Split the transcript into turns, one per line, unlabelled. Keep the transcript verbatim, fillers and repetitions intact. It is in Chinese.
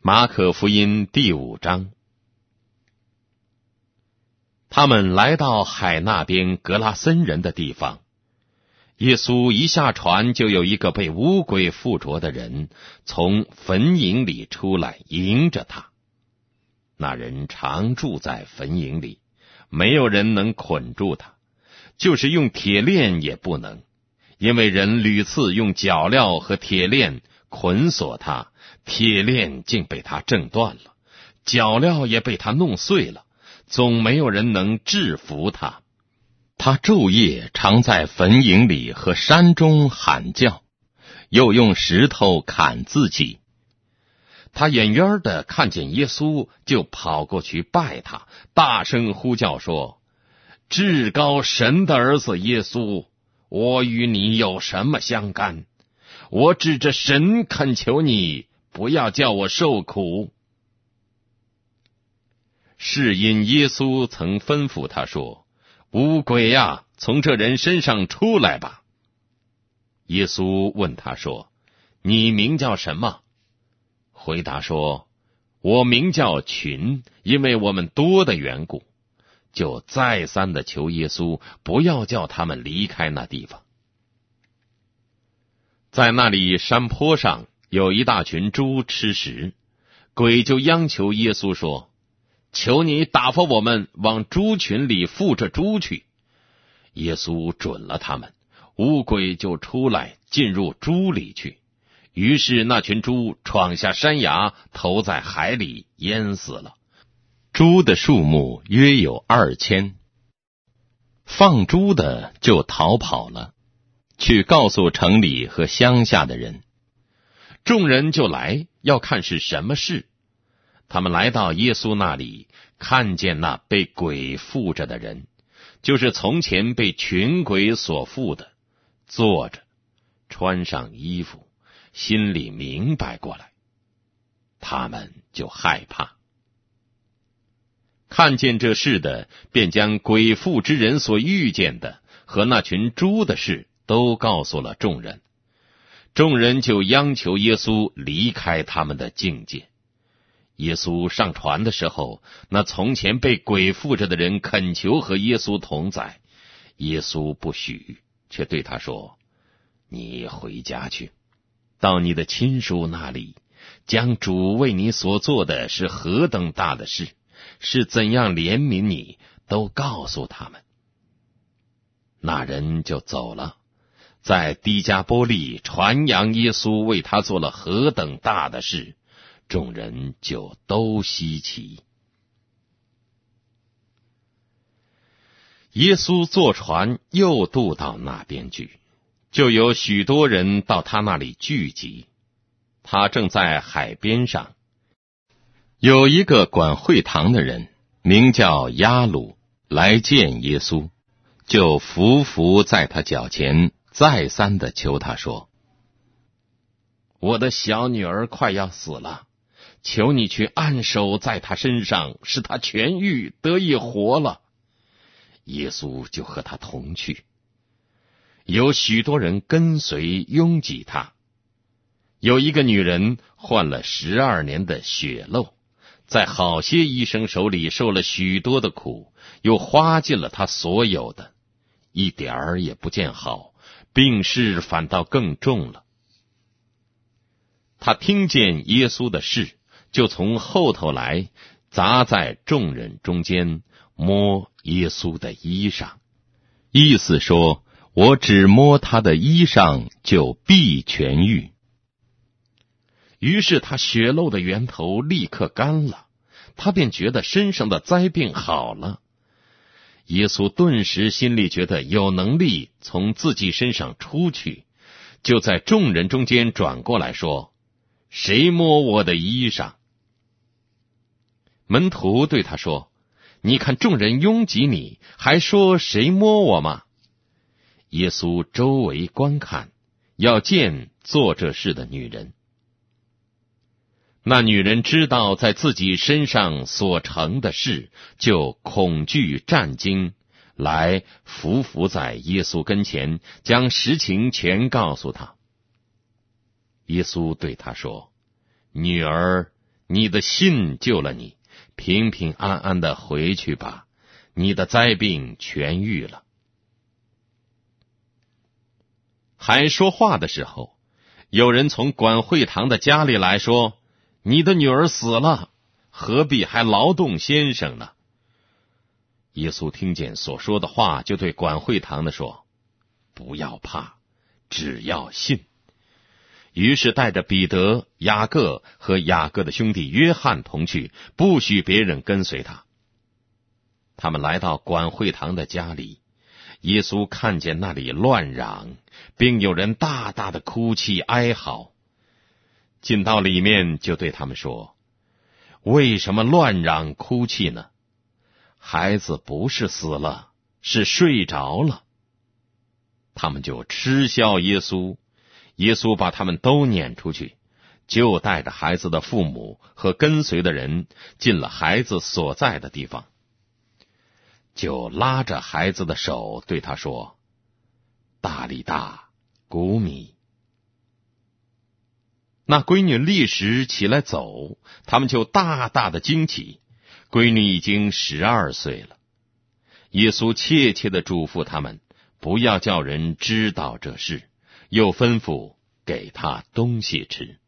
马可福音第五章。他们来到海那边格拉森人的地方，耶稣一下船，就有一个被污鬼附着的人从坟茔里出来迎着他。那人常住在坟茔里，没有人能捆住他，就是用铁链也不能，因为人屡次用脚镣和铁链捆锁他，铁链竟被他挣断了，脚镣也被他弄碎了，总没有人能制服他。他昼夜常在坟茔里和山中喊叫，又用石头砍自己。他远远的看见耶稣，就跑过去拜他，大声呼叫说：至高神的儿子耶稣，我与你有什么相干？我指着神恳求你，不要叫我受苦。是因耶稣曾吩咐他说：污鬼呀，从这人身上出来吧。耶稣问他说：你名叫什么？回答说：我名叫群，因为我们多的缘故。就再三的求耶稣不要叫他们离开那地方。在那里山坡上有一大群猪吃食，鬼就央求耶稣说：求你打发我们往猪群里附着猪去。耶稣准了他们，污鬼就出来进入猪里去。于是那群猪闯下山崖，投在海里，淹死了。猪的数目约有二千。放猪的就逃跑了，去告诉城里和乡下的人。众人就来，要看是什么事。他们来到耶稣那里，看见那被鬼附着的人，就是从前被群鬼所附的，坐着，穿上衣服，心里明白过来，他们就害怕。看见这事的，便将鬼附之人所遇见的和那群猪的事都告诉了众人。众人就央求耶稣离开他们的境界。耶稣上船的时候，那从前被鬼附着的人恳求和耶稣同在，耶稣不许，却对他说：你回家去，到你的亲属那里，将主为你所做的是何等大的事，是怎样怜悯你，都告诉他们。那人就走了，在低加波利传扬耶稣为他做了何等大的事，众人就都稀奇。耶稣坐船又渡到那边去，就有许多人到他那里聚集。他正在海边上，有一个管会堂的人，名叫亚鲁，来见耶稣，就伏伏在他脚前，再三的求他说：我的小女儿快要死了，求你去按手在他身上，使他痊愈，得以活了。耶稣就和他同去。有许多人跟随拥挤他。有一个女人患了十二年的血漏，在好些医生手里受了许多的苦，又花尽了她所有的，一点儿也不见好，病势反倒更重了。他听见耶稣的事，就从后头来，砸在众人中间，摸耶稣的衣裳，意思说：我只摸他的衣裳，就必痊愈。于是他血漏的源头立刻干了，他便觉得身上的灾病好了。耶稣顿时心里觉得有能力从自己身上出去，就在众人中间转过来说：谁摸我的衣裳？门徒对他说：你看众人拥挤你，还说谁摸我吗？耶稣周围观看，要见做这事的女人。那女人知道在自己身上所成的事，就恐惧战惊，来伏伏在耶稣跟前，将实情全告诉他。耶稣对他说：女儿， 你的信救了你，平平安安的回去吧，你的灾病痊愈了。”还说话的时候，有人从管会堂的家里来说：“你的女儿死了，何必还劳动先生呢？”耶稣听见所说的话，就对管会堂的说：“不要怕，只要信。”于是带着彼得、雅各和雅各的兄弟约翰同去，不许别人跟随他。他们来到管会堂的家里，耶稣看见那里乱嚷，并有人大大的哭泣哀嚎，进到里面就对他们说：“为什么乱嚷哭泣呢？孩子不是死了，是睡着了。”他们就嗤笑耶稣。耶稣把他们都撵出去，就带着孩子的父母和跟随的人进了孩子所在的地方，就拉着孩子的手对他说：“大利大，古米。”那闺女立时起来走，他们就大大的惊奇。闺女已经十二岁了。耶稣切切的嘱咐他们，不要叫人知道这事，又吩咐给他东西吃。